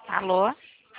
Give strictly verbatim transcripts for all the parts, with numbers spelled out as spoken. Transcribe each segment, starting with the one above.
Alô?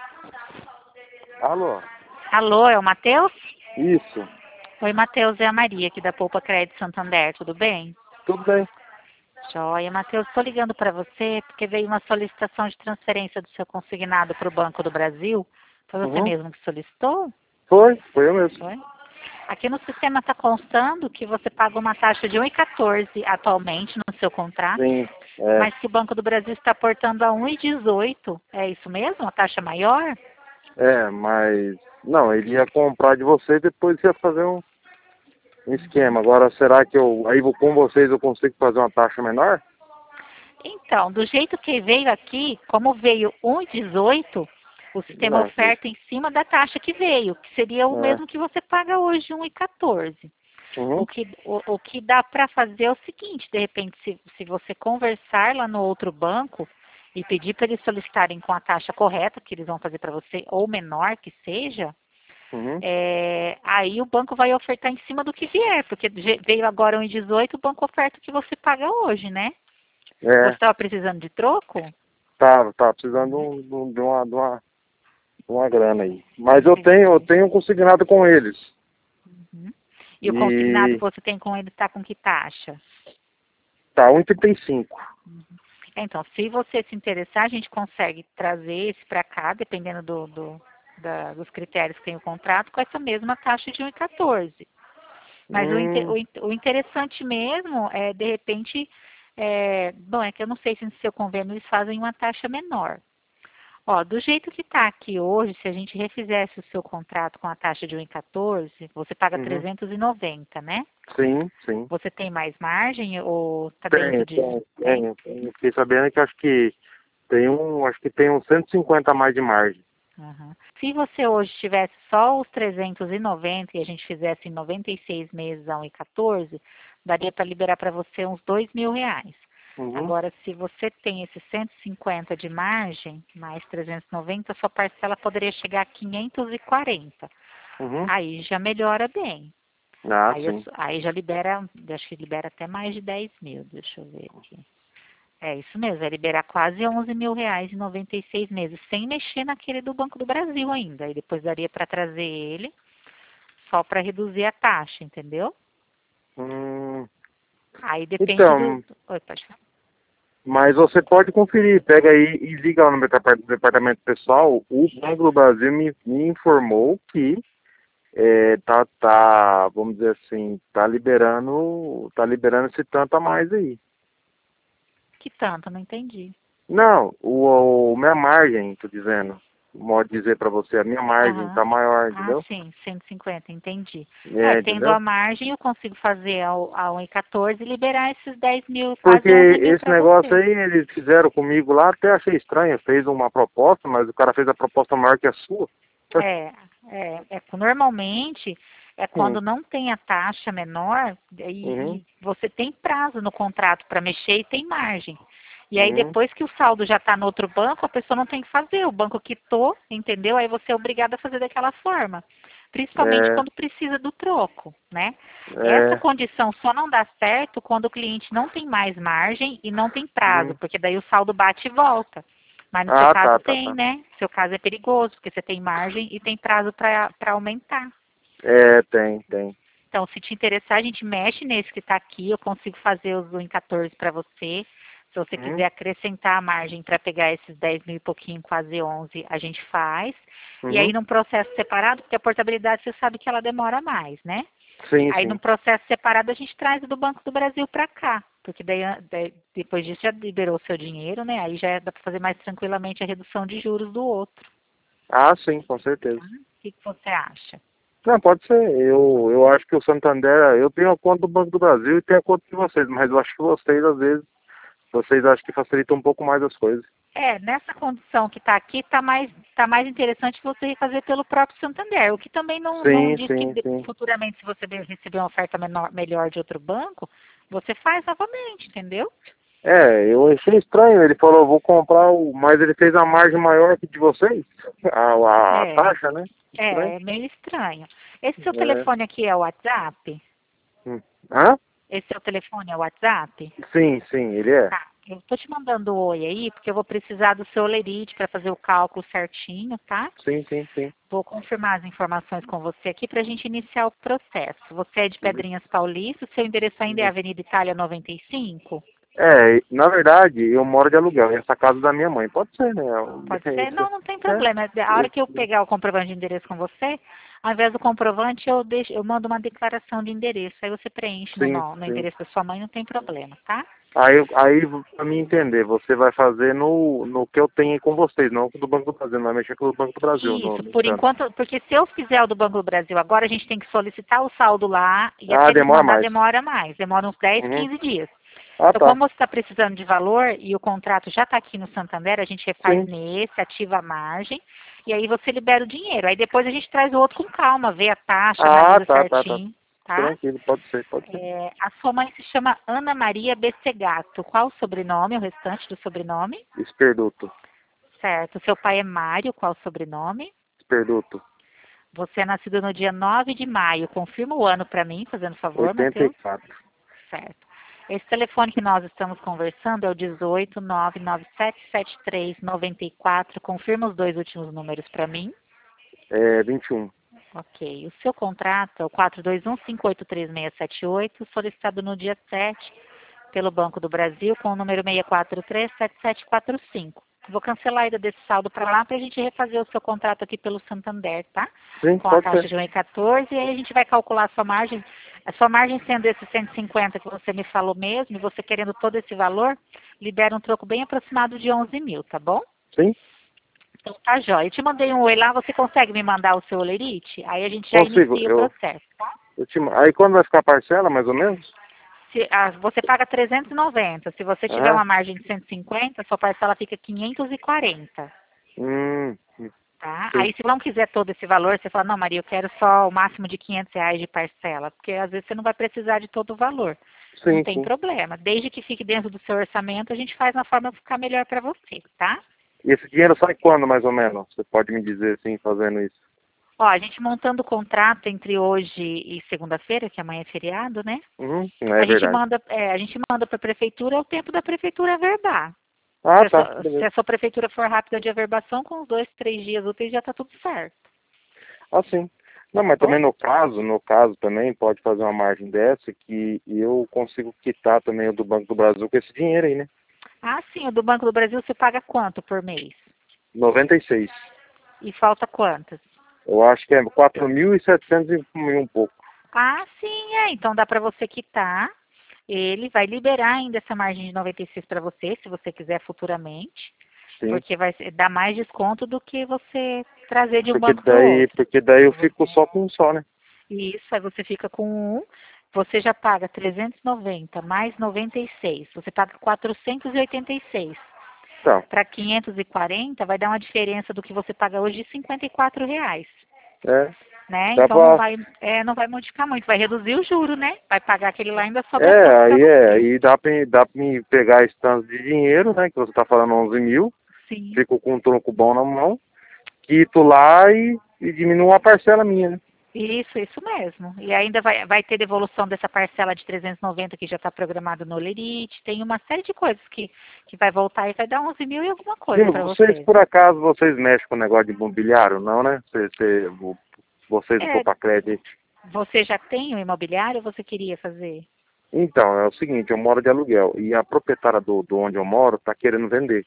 Alô? Alô, é o Matheus? Isso. Oi, Matheus, é a Maria aqui da Poupa Crédito Santander, tudo bem? Tudo bem? Joia, Matheus, estou ligando para você porque veio uma solicitação de transferência do seu consignado para o Banco do Brasil. Foi você Uhum. mesmo que solicitou? Foi, foi eu mesmo. Foi? Aqui no sistema está constando que você paga uma taxa de um vírgula quatorze atualmente no seu contrato, Sim, é. mas que o Banco do Brasil está aportando a um vírgula dezoito. É isso mesmo? A taxa maior? É, mas... Não, ele ia comprar de você e depois ia fazer um, um esquema. Agora, será que eu... Aí vou com vocês eu consigo fazer uma taxa menor? Então, do jeito que veio aqui, como veio um vírgula dezoito, o sistema Não, oferta em cima da taxa que veio, que seria o é. mesmo que você paga hoje, um vírgula quatorze. O Uhum. que, o, o que dá para fazer é o seguinte, de repente, se, se você conversar lá no outro banco e pedir para eles solicitarem com a taxa correta, que eles vão fazer para você, ou menor que seja, Uhum. é, aí o banco vai ofertar em cima do que vier, porque je- veio agora um vírgula dezoito, o banco oferta o que você paga hoje, né? Você É, estava precisando de troco? tá, tá precisando de, um- de um- de uma, de, uma, de uma grana aí. Mas eu tenho, eu Entendi. tenho consignado com eles. Uhum. E o consignado E que você tem com ele está com que taxa? tá um vírgula trinta e cinco. Então, se você se interessar, a gente consegue trazer esse para cá, dependendo do, do- da- dos critérios que tem o contrato, com essa mesma taxa de um vírgula quatorze. Mas o, inte- Hum, o in- o interessante mesmo é, de repente, é, bom, é que eu não sei se no seu convênio eles fazem uma taxa menor. Ó, do jeito que está aqui hoje, se a gente refizesse o seu contrato com a taxa de um vírgula quatorze, você paga uhum. trezentos e noventa, né? Sim, sim. Você tem mais margem ou está dentro Tenho, de... tenho, Tem? tenho, tenho. Fiquei sabendo que acho que tem um, acho que tem uns cento e cinquenta a mais de margem. Uhum. Se você hoje tivesse só os trezentos e noventa e a gente fizesse em noventa e seis meses a um vírgula quatorze, daria para liberar para você uns dois mil reais. Uhum. Agora, se você tem esses cento e cinquenta de margem, mais trezentos e noventa, sua parcela poderia chegar a quinhentos e quarenta. Uhum. Aí já melhora bem. Ah, Aí, eu- sim. aí já libera, acho que libera até mais de dez mil, deixa eu ver aqui. É isso mesmo, vai liberar quase onze mil reais em noventa e seis meses, sem mexer naquele do Banco do Brasil ainda. Aí depois daria para trazer ele, só para reduzir a taxa, entendeu? Hum, Aí depende do... então, Oi, pode falar. mas você pode conferir, pega aí e liga lá no meu depar- departamento pessoal. O Banco do Brasil me, me informou que é, tá, tá, vamos dizer assim, tá liberando, tá liberando esse tanto a mais aí. Que tanto, não entendi. Não, o, o minha margem, tô dizendo, modo de dizer para você, a minha margem tá Aham. maior, Ah, entendeu? sim, cento e cinquenta, entendi. É, É, tendo a entendeu? margem, eu consigo fazer ao, ao um vírgula quatorze e liberar esses dez mil, Porque quase onze mil esse para negócio você. aí, eles fizeram comigo lá, até achei estranho. Fez uma proposta, mas o cara fez a proposta maior que a sua. É, é, é, normalmente é Hum, quando não tem a taxa menor e, uhum, e você tem prazo no contrato para mexer e tem margem. E aí uhum, depois que o saldo já está no outro banco, a pessoa não tem que fazer, o banco quitou, entendeu? Aí você é obrigado a fazer daquela forma. Principalmente é, quando precisa do troco, né? Essa é, condição só não dá certo quando o cliente não tem mais margem e não tem prazo, uhum. porque daí o saldo bate e volta. Mas no seu Ah, caso tá, tá, tem, tá. né? No seu caso é perigoso, porque você tem margem e tem prazo para aumentar. É, tem, tem. Então, se te interessar, a gente mexe nesse que está aqui, eu consigo fazer os um quatorze para você. Se você Uhum, quiser acrescentar a margem para pegar esses dez mil e pouquinho, quase onze, a gente faz. E aí, uhum. num processo separado, porque a portabilidade você sabe que ela demora mais, né? Sim, Aí, num sim. processo separado, a gente traz do Banco do Brasil para cá. Porque daí, daí, depois disso, já liberou o seu dinheiro, né? Aí já dá para fazer mais tranquilamente a redução de juros do outro. Ah, sim, com certeza. Tá? O que, que você acha? Não, pode ser. Eu, eu acho que o Santander, eu tenho a conta do Banco do Brasil e tenho a conta de vocês, mas eu acho que vocês, às vezes, vocês acham que facilitam um pouco mais as coisas. É, nessa condição que está aqui, está mais, tá mais interessante você refazer pelo próprio Santander. O que também não, não Sim, diz que sim, de- sim. futuramente, se você de- receber uma oferta menor, melhor de outro banco, você faz novamente, entendeu? É, eu achei estranho. Ele falou, vou comprar o. Mas ele fez a margem maior que de vocês? A, a, a É, taxa, né? Estranho. é, é meio estranho. Esse seu É. telefone aqui é o WhatsApp? Hum. Hã? Esse seu telefone é o WhatsApp? Sim, sim, ele é. Tá. Eu tô te mandando um oi aí, porque eu vou precisar do seu olerite para fazer o cálculo certinho, tá? Sim, sim, sim. Vou confirmar as informações com você aqui para a gente iniciar o processo. Você é de Uhum. Pedrinhas Paulista, o seu endereço ainda é Uhum. Avenida Itália noventa e cinco? É, na verdade, eu moro de aluguel, e essa casa é da minha mãe. Pode ser, né? Pode É, ser? isso Não, não tem é, problema. A hora que eu é, pegar o comprovante de endereço com você, ao invés do comprovante, eu, deixo, eu mando uma declaração de endereço. Aí você preenche no, sim, no, no sim. endereço da sua mãe, não tem problema, tá? Aí, eu- aí para me entender, você vai fazer no, no que eu tenho aí com vocês, não do Banco do Brasil, não vai mexer com o Banco do Brasil, no, Isso, no por câmbio. enquanto, porque se eu fizer o do Banco do Brasil agora, a gente tem que solicitar o saldo lá e Ah, até eles demora mandar mais. demora mais, demora uns dez, Uhum. quinze dias. Ah, Então, tá. como você está precisando de valor e o contrato já está aqui no Santander, a gente refaz Sim. nesse, ativa a margem e aí você libera o dinheiro. Aí depois a gente traz o outro com calma, vê a taxa, Ah, analisa tá, tá, tá. certinho, tá? Tranquilo, pode ser, pode ser. É, a sua mãe se chama Ana Maria Bessegato. Qual o sobrenome, o restante do sobrenome? Esperduto. Certo. Seu pai é Mário, qual o sobrenome? Esperduto. Você é nascido no dia nove de maio. Confirma o ano para mim, fazendo favor, oitenta e Matheus. quatro. Certo. Esse telefone que nós estamos conversando é o dezoito, nove nove sete sete três, noventa e quatro. Confirma os dois últimos números para mim. É, vinte e um. Ok. O seu contrato é o quatro dois um, cinco oito três seis sete oito, solicitado no dia sete pelo Banco do Brasil com o número seis quatro três sete sete quatro cinco. Vou cancelar a ida desse saldo para lá para a gente refazer o seu contrato aqui pelo Santander, tá? Sim, Com a pode taxa ser. de um vírgula quatorze e aí a gente vai calcular a sua margem. A sua margem sendo esse cento e cinquenta que você me falou mesmo, e você querendo todo esse valor, libera um troco bem aproximado de onze mil, tá bom? Sim, Então tá jóia. Eu te mandei um oi lá, você consegue me mandar o seu olerite? Aí a gente já consigo. inicia o Eu, processo, tá? eu te... Aí quando vai ficar a parcela, mais ou menos? Se, ah, você paga trezentos e noventa. Se você tiver Aham. uma margem de cento e cinquenta, sua parcela fica quinhentos e quarenta. Hum, Tá? sim, Aí se não quiser todo esse valor, você fala, não, Maria, eu quero só o máximo de quinhentos reais de parcela, porque às vezes você não vai precisar de todo o valor. Não sim, tem sim. problema. Desde que fique dentro do seu orçamento, a gente faz na forma que ficar melhor para você, tá? E esse dinheiro sai quando, mais ou menos? Você pode me dizer assim, fazendo isso? Ó, a gente montando o contrato entre hoje e segunda-feira, que amanhã é feriado, né? Uhum, não é A gente verdade. manda, é, a gente manda para a prefeitura é o tempo da prefeitura verdar. Se Ah, a, tá, sua, se beleza. a sua prefeitura for rápida de averbação, com uns dois, três dias úteis já está tudo certo. Ah, sim. Não, mas Bom? também no caso, no caso também pode fazer uma margem dessa que eu consigo quitar também o do Banco do Brasil com esse dinheiro aí, né? Ah, sim, o do Banco do Brasil você paga quanto por mês? noventa e seis. E falta quantas? Eu acho que é quatro mil e setecentos e um pouco. Ah, sim, é. Então dá para você quitar. Ele vai liberar ainda essa margem de noventa e seis para você, se você quiser futuramente, Sim. porque vai ser- dar mais desconto do que você trazer de um Porque banco para o daí, outro. porque daí eu fico só com um só, né? E isso, aí você fica com um, você já paga trezentos e noventa mais noventa e seis, você paga quatrocentos e oitenta e seis. Então, Para quinhentos e quarenta vai dar uma diferença do que você paga hoje de cinquenta e quatro reais. é, Né? dá Então não pra, vai, é, não vai modificar muito, vai reduzir o juro, né? Vai pagar aquele lá e ainda sobra é, troco para aí é, você. aí dá pra, dá pra me pegar esse tanto de dinheiro, né? Que você tá falando onze mil, Sim. fico com um tronco bom na mão, quito lá e, e diminuo a parcela minha, né? Isso, isso mesmo. E ainda vai, vai ter devolução dessa parcela de trezentos e noventa que já está programado no Lerite. Tem uma série de coisas que, que vai voltar e vai dar onze mil e alguma coisa Viu, para vocês você. por acaso, vocês mexem com negócio de imobiliário, não, né? Você, você, vocês vão É, para crédito. você já tem o imobiliário ou você queria fazer? Então, é o seguinte, eu moro de aluguel e a proprietária do, do onde eu moro está querendo vender.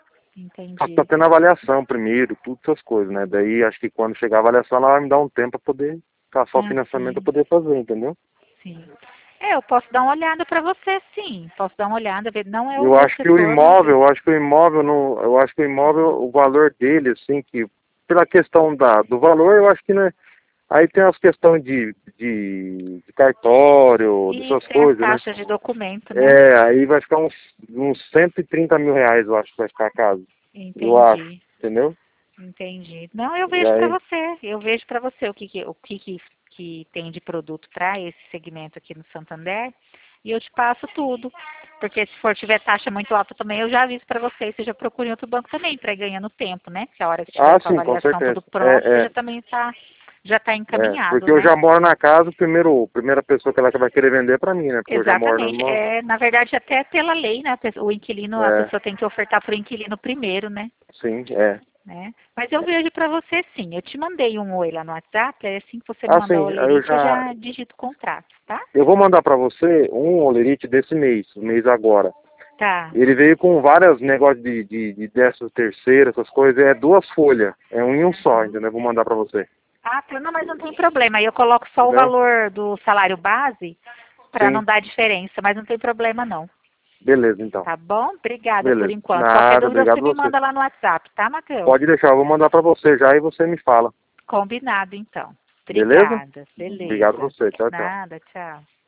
Só que tá Entendi. tendo avaliação primeiro, tudo essas coisas, né? Daí acho que quando chegar a avaliação ela vai me dar um tempo para poder caçar o Ah, financiamento para sim, poder fazer, entendeu? sim. É, eu posso dar uma olhada para você, sim. Posso dar uma olhada, ver. Não é o Eu meu acho que o setor, mas imóvel, eu acho que o imóvel não, eu acho que o imóvel, o valor dele, assim, que pela questão da, do valor, eu acho que né, aí tem as questões de, de, de cartório, e dessas tem as coisas, né? taxas de documento, né? É, aí vai ficar uns, uns cento e trinta mil reais, eu acho que vai ficar a casa. Eu acho, Entendi. entendeu? Entendi. Não, eu E vejo para aí, você. Eu vejo para você o que que, o que, que, que tem de produto para esse segmento aqui no Santander e eu te passo tudo. Porque se for tiver taxa muito alta também, eu já aviso para você. Você já procura em outro banco também para ir ganhando tempo, né? Se a hora que tiver ah, a sua sim, com avaliação certeza. tudo pronto, É, você é, já também está já está É, encaminhado, porque né? eu já moro na casa, o primeiro, a primeira pessoa que ela vai querer vender é para mim, né? Porque Exatamente. eu já moro numa... É, na verdade, até pela lei, né? a pessoa- O inquilino, a É, pessoa tem que ofertar para o inquilino primeiro, né? sim, é. né? Mas eu vejo para você sim. Eu te mandei um oi lá no WhatsApp, aí assim que você me Ah, mandar o sim, aí eu olerite, eu já... já digito o contrato, tá? Eu vou mandar para você um olerite desse mês, o mês agora. Tá. Ele veio com vários negócios de, de, de décimo terceiro, essas coisas, é duas folhas, é um em um só, entendeu? Eu vou mandar para você. Ah, tá, não, mas não tem problema. Aí eu coloco só o Entendeu? valor do salário base para não Sim, dar diferença, mas não tem problema não. beleza então. Tá bom? Obrigada por Beleza. enquanto. Qualquer Nada, dúvida você obrigado me você. manda lá no WhatsApp, tá, Matheus? Pode deixar, eu vou mandar para você já e você me fala. Combinado então. Beleza? Obrigada. Obrigado Beleza. você. Tchau, tchau. Nada, tchau.